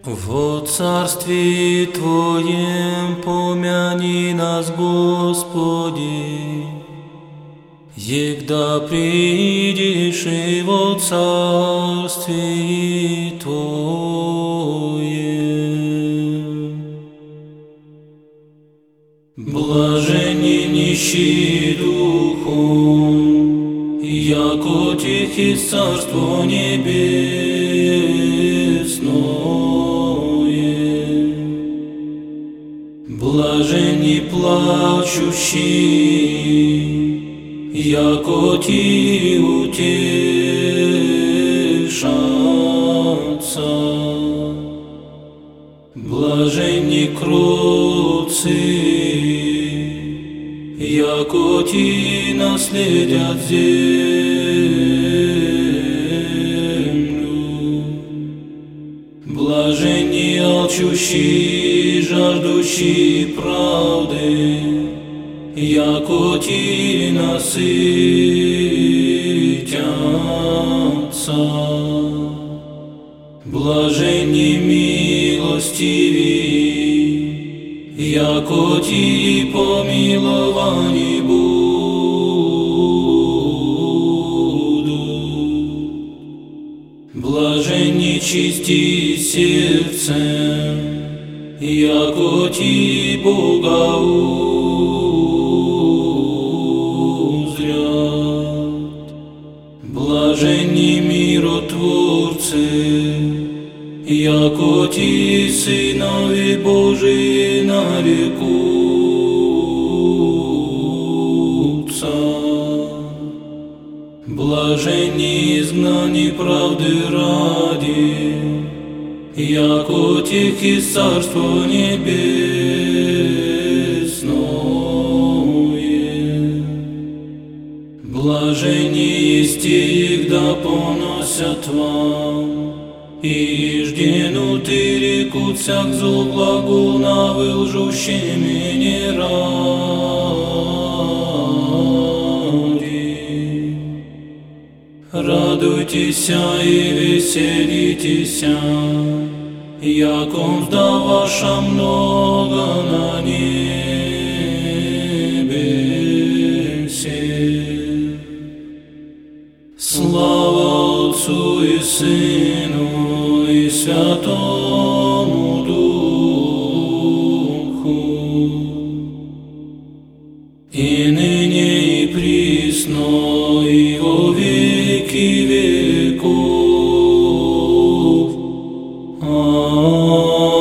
Во Царстве Твоем помяни нас, Господи, егда придешь и во Царстве Твоем. Блаженни нищие духом, яко тихи Царство Небесное. Блаженни плачущие, яко ти утешатся. Блаженни кроткие, яко ти наследят землю. Блаженни алчущие, жаждущие правды, яко ти насытятся. Блаженни милостивые, яко ти помиловани будут. Блаженни чисти сердцем, яко ти Бога узрят. Блаженни миротворцы, яко ти сынови Божии нарекутся. Блаженни изгнани правды ради, яко тихи Царство Небесное. Блаженни есть те, егда поносят вам, и жденуты рекутся к злу глаголна вы лжущими не ради. Радуйтеся и веселитеся, яком да ваша много на небесе. Слава Отцу и Сыну и Святому Духу, и ныне и присно и во веки веков. Аминь.